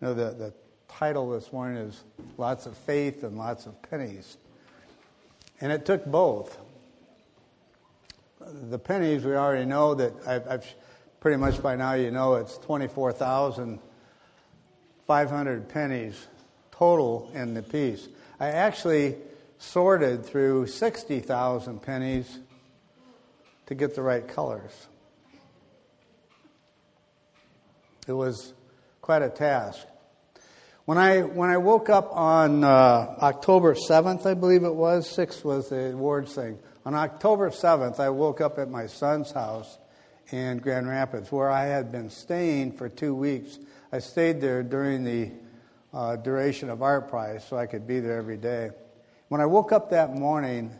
The title this morning is Lots of Faith and Lots of Pennies. And it took both. The pennies, we already know that I've pretty much by now it's 24,500 pennies total in the piece. I actually sorted through 60,000 pennies to get the right colors. It was quite a task. When I woke up on October 7th, I believe it was, 6th was the awards thing. On October 7th, I woke up at my son's house in Grand Rapids, where I had been staying for 2 weeks. I stayed there during the duration of Art Prize, so I could be there every day. When I woke up that morning,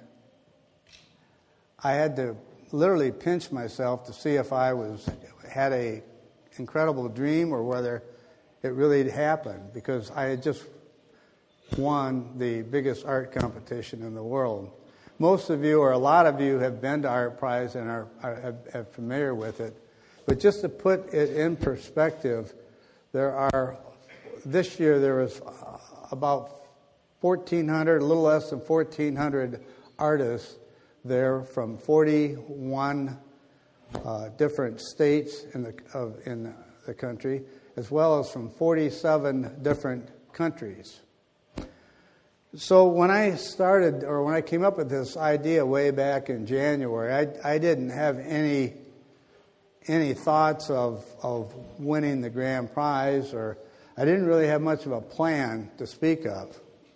I had to literally pinch myself to see if I had a incredible dream or whether it really happened, because I had just won the biggest art competition in the world. Most of you, or a lot of you, have been to Art Prize and are familiar with it. But just to put it in perspective, this year there was about 1,400, a little less than 1,400 artists there from 41 different states in the country, as well as from 47 different countries. So when I came up with this idea way back in January, I didn't have any thoughts of winning the grand prize, or I didn't really have much of a plan to speak of.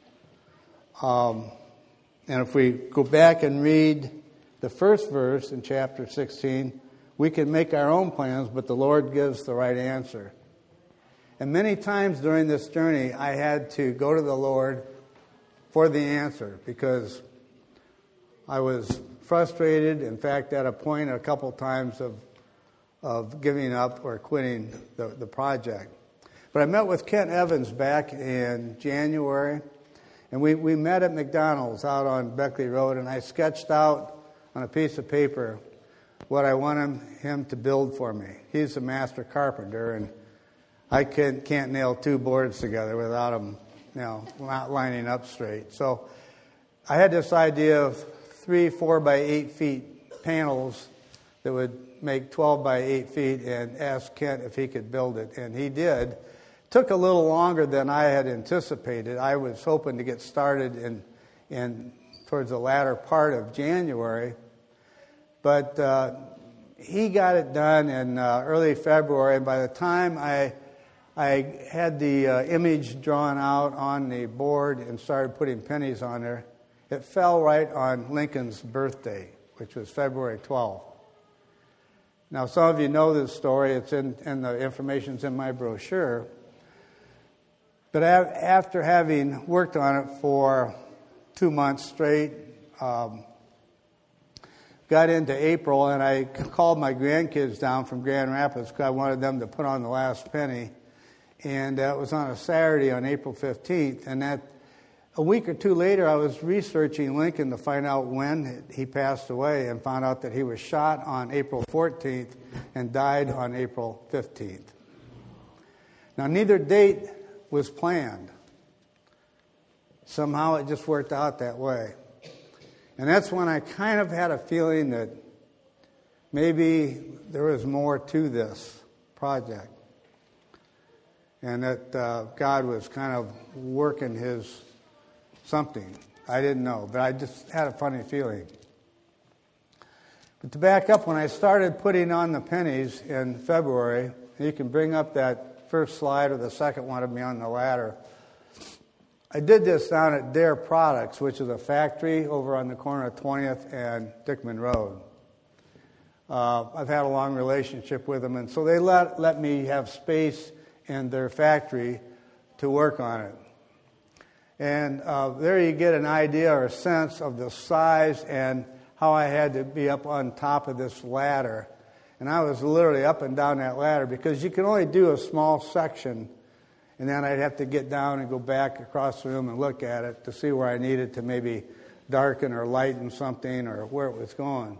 And if we go back and read the first verse in chapter 16, we can make our own plans, but the Lord gives the right answer. And many times during this journey, I had to go to the Lord for the answer, because I was frustrated, in fact, at a point a couple times of giving up or quitting the project. But I met with Kent Evans back in January, and we met at McDonald's out on Beckley Road, and I sketched out on a piece of paper what I wanted him to build for me. He's a master carpenter, and I can't nail two boards together without him not lining up straight. So I had this idea of 3 4 by 8 feet panels that would make 12 by 8 feet, and asked Kent if he could build it, and he did. It took a little longer than I had anticipated. I was hoping to get started in towards the latter part of January, but he got it done in early February, and by the time I had the image drawn out on the board and started putting pennies on there, it fell right on Lincoln's birthday, which was February 12th. Now, some of you know this story. It's in the information's in my brochure. But after having worked on it for 2 months straight, got into April, and I called my grandkids down from Grand Rapids because I wanted them to put on the last penny. And it was on a Saturday on April 15th. And a week or two later, I was researching Lincoln to find out when he passed away, and found out that he was shot on April 14th and died on April 15th. Now, neither date was planned. Somehow it just worked out that way. And that's when I kind of had a feeling that maybe there was more to this project, and that God was kind of working his something. I didn't know, but I just had a funny feeling. But to back up, when I started putting on the pennies in February, you can bring up that first slide or the second one of me on the ladder. I did this down at Dare Products, which is a factory over on the corner of 20th and Dickman Road. I've had a long relationship with them, and so they let me have space in their factory to work on it. And there you get an idea or a sense of the size and how I had to be up on top of this ladder. And I was literally up and down that ladder, because you can only do a small section, and then I'd have to get down and go back across the room and look at it to see where I needed to maybe darken or lighten something or where it was going,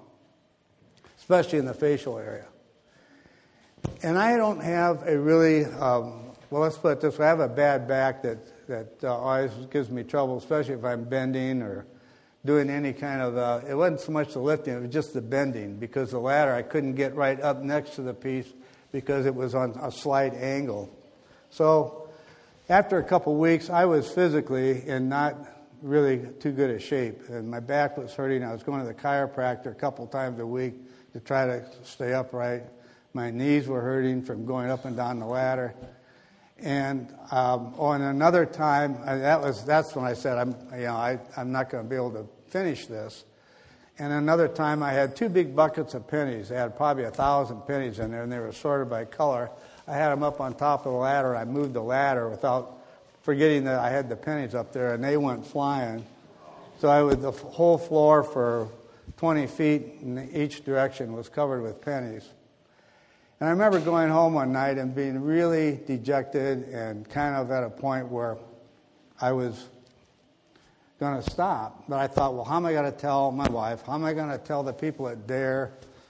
especially in the facial area. And I don't have a really well, let's put it this way. I have a bad back that always gives me trouble, especially if I'm bending or doing any kind of, it wasn't so much the lifting, it was just the bending, because the ladder, I couldn't get right up next to the piece because it was on a slight angle. So after a couple of weeks, I was physically in not really too good a shape, and my back was hurting. I was going to the chiropractor a couple times a week to try to stay upright. My knees were hurting from going up and down the ladder. And on another time, that's when I said, I'm not going to be able to finish this. And another time, I had 2 big buckets of pennies. They had probably 1,000 pennies in there, and they were sorted by color. I had them up on top of the ladder. I moved the ladder without forgetting that I had the pennies up there, and they went flying. So the whole floor for 20 feet in each direction was covered with pennies. And I remember going home one night and being really dejected and kind of at a point where I was going to stop. But I thought, well, how am I going to tell my wife? How am I going to tell the people at Dare?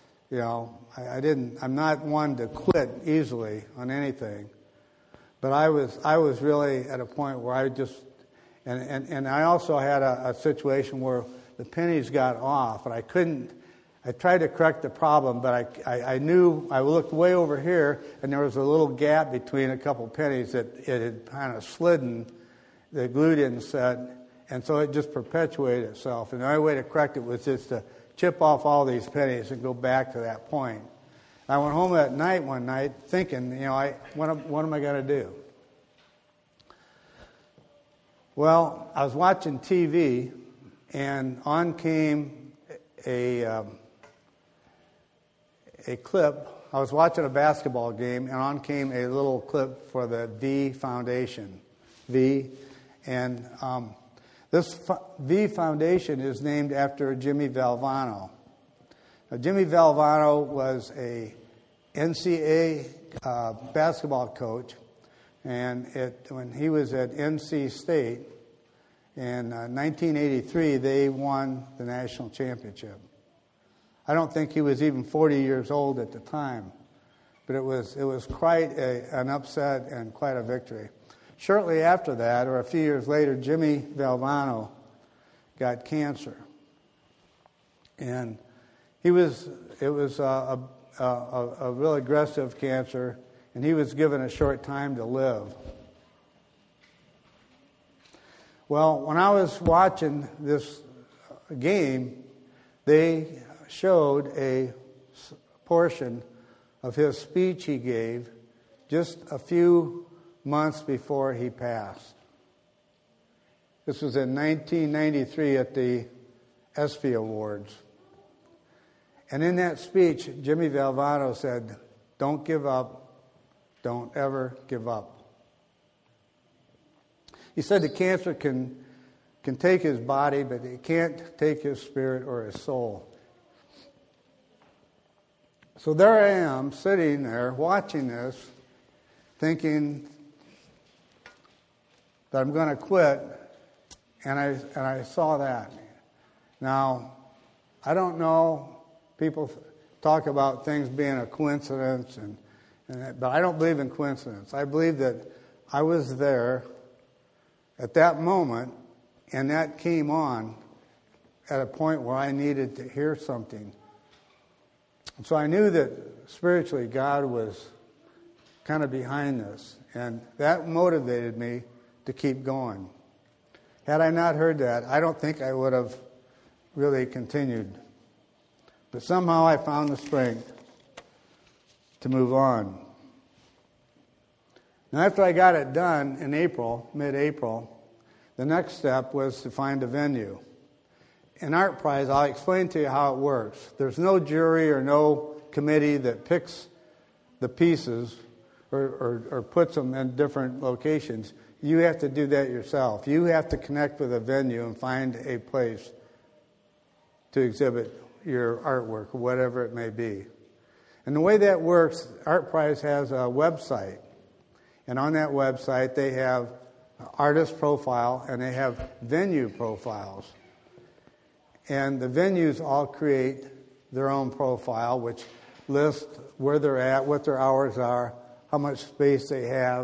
I'm not one to quit easily on anything. But I was really at a point where I just, and I also had a situation where the pennies got off, and I tried to correct the problem, but I knew, I looked way over here, and there was a little gap between a couple pennies that it had kind of slidden, the glue didn't set, and so it just perpetuated itself. And the only way to correct it was just to chip off all these pennies and go back to that point. I went home that night one night thinking, what am I going to do? Well, I was watching TV, and on came a clip. I was watching a basketball game, and on came a little clip for the V Foundation. And this V Foundation is named after Jimmy Valvano. Now, Jimmy Valvano was a NCAA basketball coach, and when he was at NC State in 1983, they won the national championship. I don't think he was even 40 years old at the time, but it was quite an upset and quite a victory. Shortly after that, or a few years later, Jimmy Valvano got cancer, and it was a real aggressive cancer, and he was given a short time to live. Well, when I was watching this game, they showed a portion of his speech he gave just a few months before he passed. This was in 1993 at the ESPY Awards. And in that speech, Jimmy Valvano said, "Don't give up. Don't ever give up." He said the cancer can take his body, but it can't take his spirit or his soul. So there I am, sitting there, watching this, thinking that I'm going to quit, and I saw that. Now, I don't know, people talk about things being a coincidence, but I don't believe in coincidence. I believe that I was there at that moment, and that came on at a point where I needed to hear something. And so I knew that spiritually God was kind of behind this, and that motivated me to keep going. Had I not heard that, I don't think I would have really continued. But somehow I found the strength to move on. Now, after I got it done in April, mid-April, the next step was to find a venue. In Art Prize, I'll explain to you how it works. There's no jury or no committee that picks the pieces or puts them in different locations. You have to do that yourself. You have to connect with a venue and find a place to exhibit your artwork, or whatever it may be. And the way that works, Art Prize has a website. And on that website, they have artist profile and they have venue profiles. And the venues all create their own profile, which lists where they're at, what their hours are, how much space they have,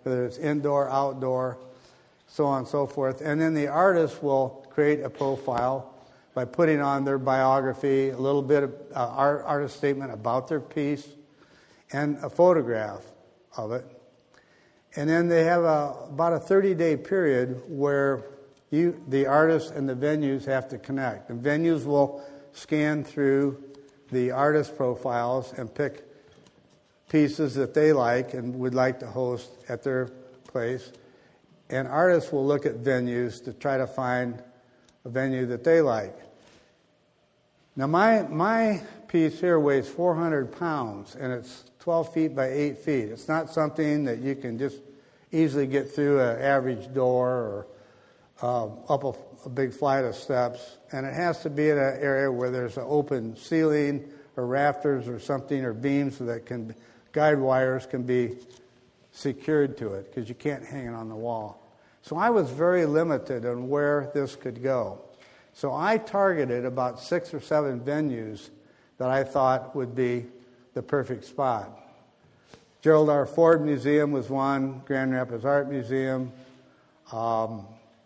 whether it's indoor, outdoor, so on and so forth. And then the artist will create a profile by putting on their biography, a little bit of artist statement about their piece, and a photograph of it. And then they have about a 30-day period where the artists and the venues have to connect. The venues will scan through the artist profiles and pick pieces that they like and would like to host at their place. And artists will look at venues to try to find a venue that they like. Now, my piece here weighs 400 pounds, and it's 12 feet by 8 feet. It's not something that you can just easily get through an average door or up a big flight of steps. And it has to be in an area where there's an open ceiling or rafters or something, or beams that can, guide wires can be secured to it, because you can't hang it on the wall. So I was very limited on where this could go. So I targeted about 6 or 7 venues that I thought would be the perfect spot. Gerald R. Ford Museum was one, Grand Rapids Art Museum, the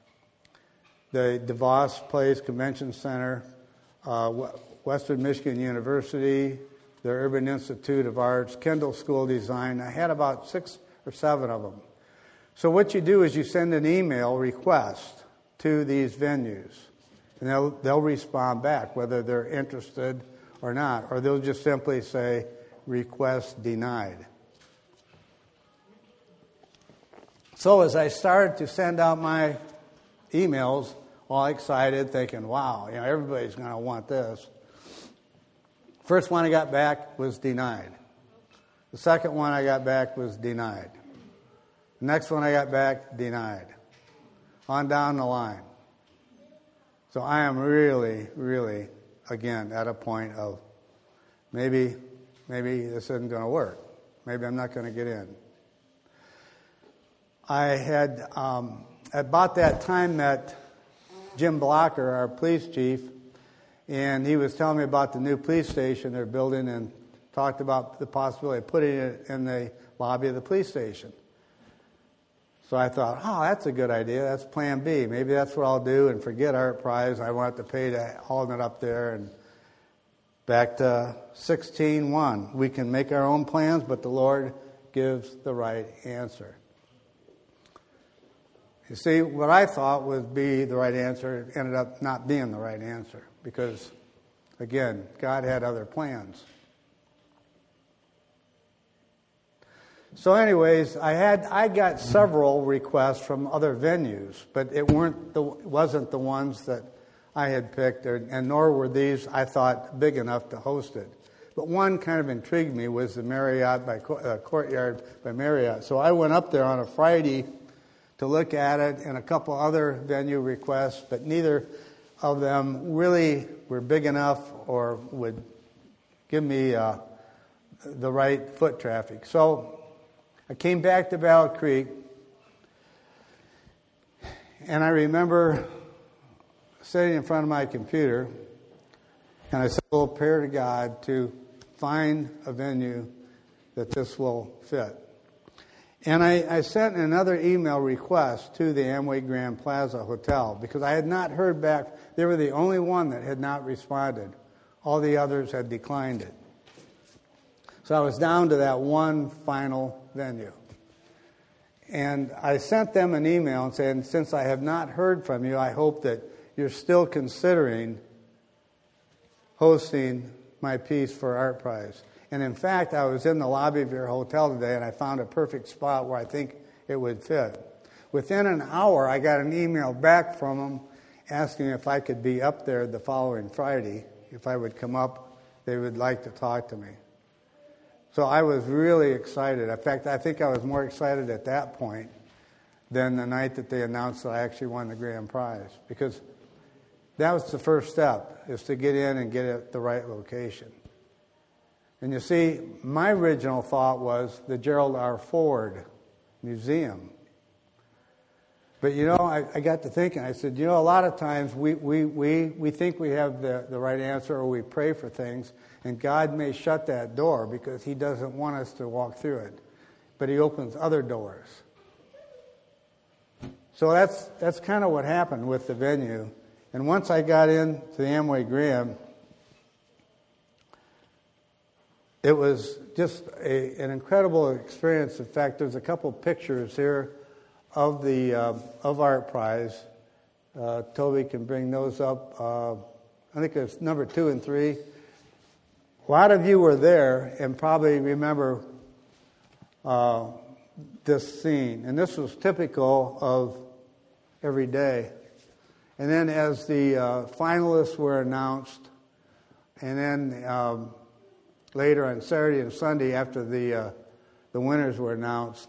DeVos Place Convention Center, Western Michigan University, the Urban Institute of Arts, Kendall School of Design. I had about 6 or 7 of them. So what you do is you send an email request to these venues, and they'll respond back whether they're interested or not, or they'll just simply say, request denied. So as I started to send out my emails, all excited, thinking, wow, everybody's going to want this. First one I got back was denied. The second one I got back was denied. The next one I got back, denied. On down the line. So I am really, really, again, at a point of maybe this isn't going to work. Maybe I'm not going to get in. I had, about that time, met Jim Blocker, our police chief, and he was telling me about the new police station they're building and talked about the possibility of putting it in the lobby of the police station. So I thought, oh, that's a good idea. That's plan B. Maybe that's what I'll do and forget Art Prize. I won't have to pay to haul it up there. And back to 16:1. We can make our own plans, but the Lord gives the right answer. You see, what I thought would be the right answer ended up not being the right answer because, again, God had other plans. So anyways, I got several requests from other venues, but it wasn't the ones that I had picked, and nor were these, I thought, big enough to host it. But one kind of intrigued me was the Marriott Courtyard by Marriott. So I went up there on a Friday to look at it, and a couple other venue requests, but neither of them really were big enough or would give me the right foot traffic. So I came back to Battle Creek, and I remember sitting in front of my computer, and I said a little prayer to God to find a venue that this will fit. And I sent another email request to the Amway Grand Plaza Hotel because I had not heard back. They were the only one that had not responded. All the others had declined it. So I was down to that one final venue. And I sent them an email and said, since I have not heard from you, I hope that you're still considering hosting my piece for Art Prize. And in fact, I was in the lobby of your hotel today, and I found a perfect spot where I think it would fit. Within an hour, I got an email back from them asking if I could be up there the following Friday. If I would come up, they would like to talk to me. So I was really excited. In fact, I think I was more excited at that point than the night that they announced that I actually won the grand prize. Because that was the first step, is to get in and get it at the right location. And you see, my original thought was the Gerald R. Ford Museum. But I got to thinking, I said, a lot of times we think we have the right answer, or we pray for things, and God may shut that door because He doesn't want us to walk through it. But He opens other doors. So that's kind of what happened with the venue. And once I got into the Amway Graham, it was just an incredible experience. In fact, there's a couple pictures here of the of Art Prize. Toby can bring those up. I think it's number 2 and 3. A lot of you were there and probably remember this scene. And this was typical of every day. And then as the finalists were announced, and then later on Saturday and Sunday after the winners were announced,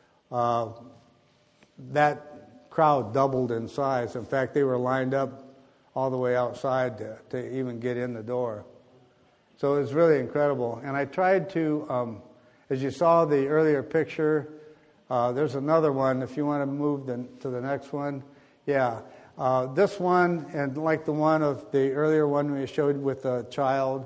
that crowd doubled in size. In fact, they were lined up all the way outside to even get in the door. So it was really incredible. And I tried to, as you saw the earlier picture, there's another one. If you want to move to the next one. Yeah. This one, and like the one of the earlier one we showed with the child,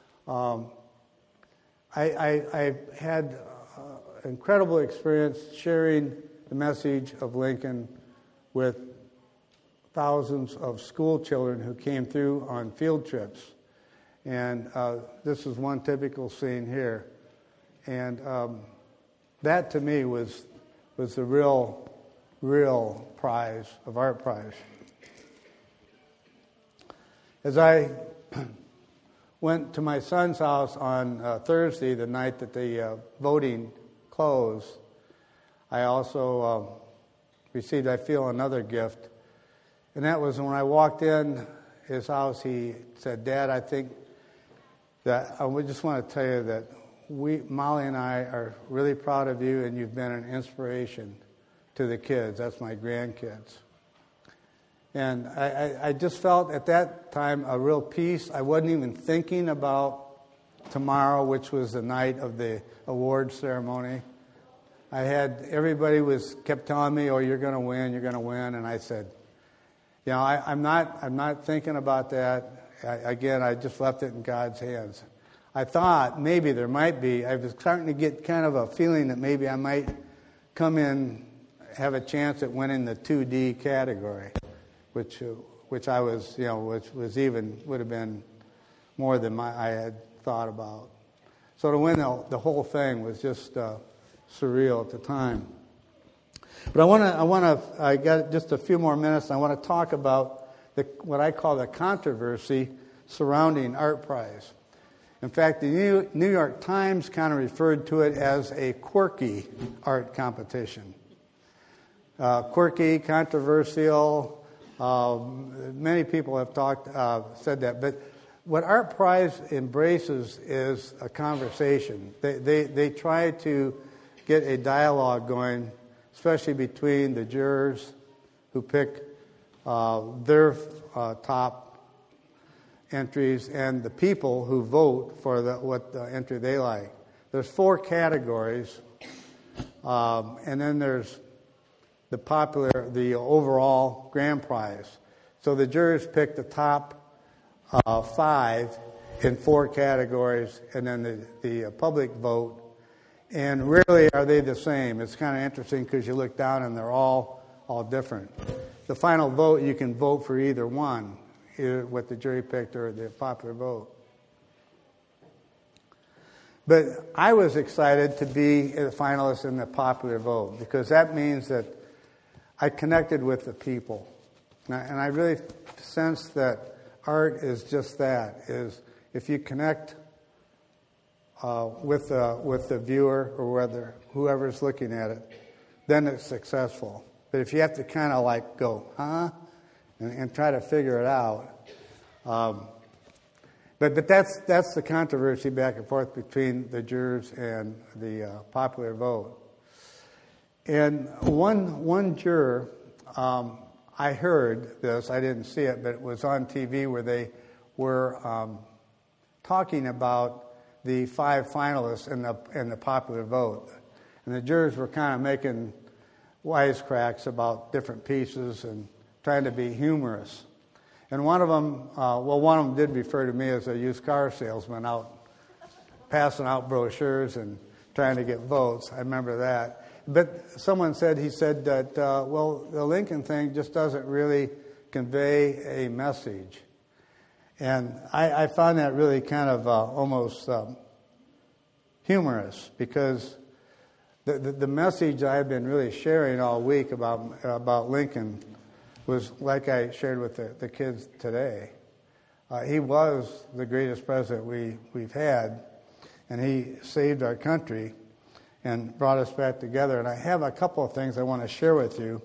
I had incredible experience sharing the message of Lincoln with thousands of school children who came through on field trips. And this is one typical scene here. And that to me was the real prize of Art Prize. As I went to my son's house on Thursday, the night that the voting closed, I also received, I feel, another gift. And that was when I walked in his house, he said, "Dad, I think that I would just want to tell you that Molly and I are really proud of you, and you've been an inspiration to the kids." That's my grandkids. And I just felt at that time a real peace. I wasn't even thinking about tomorrow, which was the night of the award ceremony. Everybody kept telling me, "Oh, you're going to win, you're going to win," and I said, I'm not thinking about that. I just left it in God's hands. I thought maybe there might be. I was starting to get kind of a feeling that maybe I might come in, have a chance at winning the 2D category, which I was, which was would have been more than I had thought about. So to win the whole thing was just surreal at the time. But I got just a few more minutes. I want to talk about what I call the controversy surrounding Art Prize. In fact, the New York Times kind of referred to it as a quirky art competition. Quirky, controversial. Many people have said that. But what Art Prize embraces is a conversation. They try to get a dialogue going, especially between the jurors who pick their top entries and the people who vote for what entry they like. There's 4 categories, and then there's the overall grand prize. So the jurors pick the top 5 in 4 categories, and then the public vote. And rarely are they the same. It's kind of interesting because you look down and they're all different. The final vote, you can vote for either one, either what the jury picked or the popular vote. But I was excited to be a finalist in the popular vote because that means that I connected with the people. And I really sense that art is just that, is if you connect with the viewer or whoever's looking at it, then it's successful. But if you have to kind of like go, and try to figure it out, but that's the controversy back and forth between the jurors and the popular vote. And one juror, I heard this, I didn't see it, but it was on TV where they were talking about the 5 finalists in the popular vote. And the jurors were kind of making wisecracks about different pieces and trying to be humorous. And one of them did refer to me as a used car salesman out passing out brochures and trying to get votes. I remember that. But someone said, he said that, well, the Lincoln thing just doesn't really convey a message. And I found that really kind of almost humorous, because the message I've been really sharing all week about Lincoln was like I shared with the kids today. He was the greatest president we've had, and he saved our country and brought us back together. And I have a couple of things I want to share with you.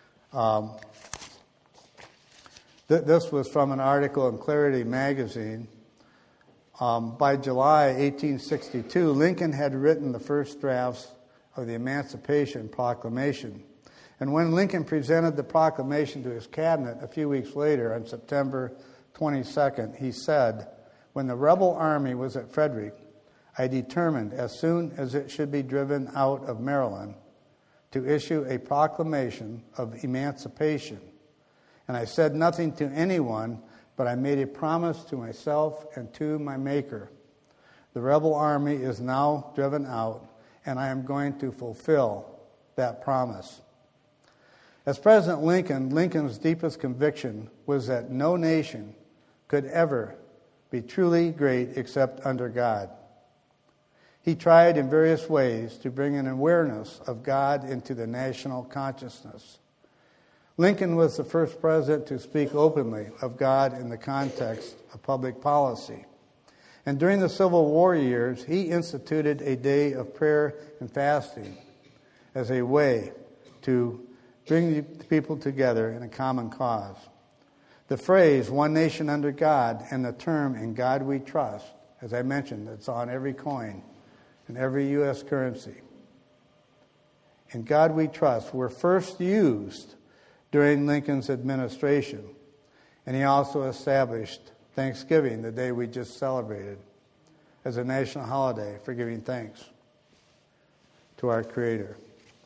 This was from an article in Clarity magazine. By July 1862, Lincoln had written the first drafts of the Emancipation Proclamation. And when Lincoln presented the proclamation to his cabinet a few weeks later, on September 22nd, he said, "When the rebel army was at Frederick, I determined, as soon as it should be driven out of Maryland, to issue a proclamation of emancipation. And I said nothing to anyone, but I made a promise to myself and to my Maker. The rebel army is now driven out, and I am going to fulfill that promise." As President Lincoln, Lincoln's deepest conviction was that no nation could ever be truly great except under God. He tried in various ways to bring an awareness of God into the national consciousness. Lincoln was the first president to speak openly of God in the context of public policy. And during the Civil War years, he instituted a day of prayer and fasting as a way to bring the people together in a common cause. The phrase, "one nation under God," and the term, "in God we trust," as I mentioned, it's on every coin and every U.S. currency. "In God we trust" were first used during Lincoln's administration. And he also established Thanksgiving, the day we just celebrated, as a national holiday for giving thanks to our Creator.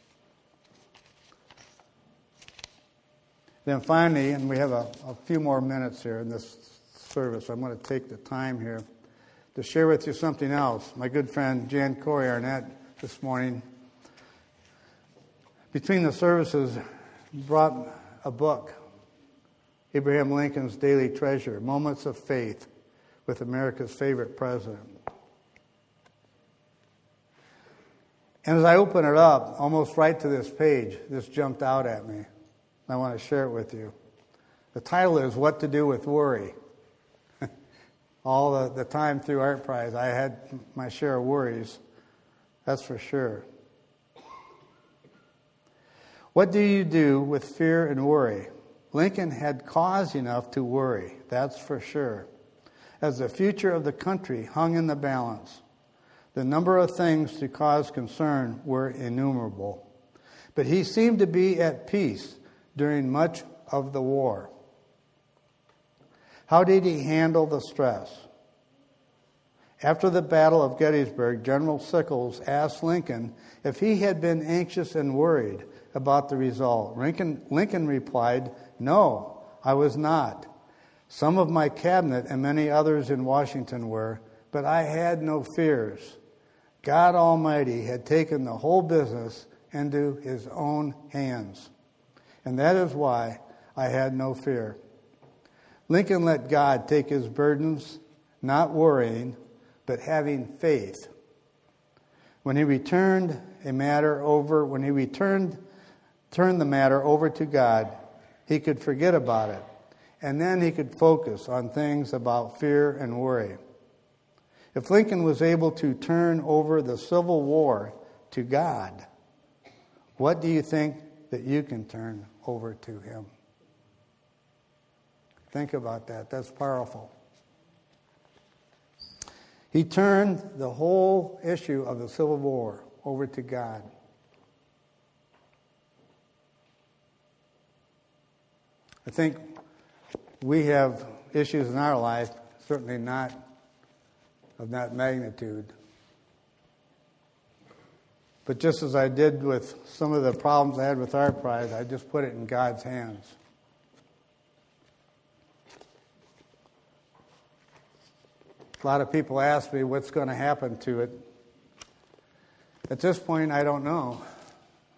Then finally, and we have a few more minutes here in this service, I'm going to take the time here to share with you something else. My good friend Jan Corey Arnett this morning, between the services, brought a book, Abraham Lincoln's Daily Treasure, Moments of Faith with America's Favorite President. And as I open it up, almost right to this page, this jumped out at me. I want to share it with you. The title is "What to Do with Worry." All the time through Art Prize, I had my share of worries, that's for sure. What do you do with fear and worry? Lincoln had cause enough to worry, that's for sure. As the future of the country hung in the balance, the number of things to cause concern were innumerable. But he seemed to be at peace during much of the war. How did he handle the stress? After the Battle of Gettysburg, General Sickles asked Lincoln if he had been anxious and worried about the result. Lincoln replied, "No, I was not. Some of my cabinet and many others in Washington were, but I had no fears. God Almighty had taken the whole business into His own hands. And that is why I had no fear." Lincoln let God take his burdens, not worrying, but having faith. When he turned the matter over to God, he could forget about it, and then he could focus on things about fear and worry. If Lincoln was able to turn over the Civil War to God, what do you think that you can turn over to Him? Think about that. That's powerful. He turned the whole issue of the Civil War over to God. I think we have issues in our life, certainly not of that magnitude. But just as I did with some of the problems I had with Art Prize, I just put it in God's hands. A lot of people ask me what's going to happen to it. At this point, I don't know.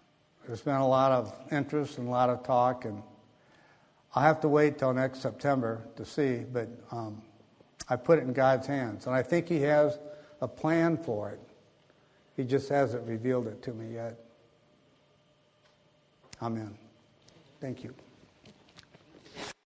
There's been a lot of interest and a lot of talk, and I'll have to wait till next September to see, but I put it in God's hands, and I think He has a plan for it. He just hasn't revealed it to me yet. Amen. Thank you.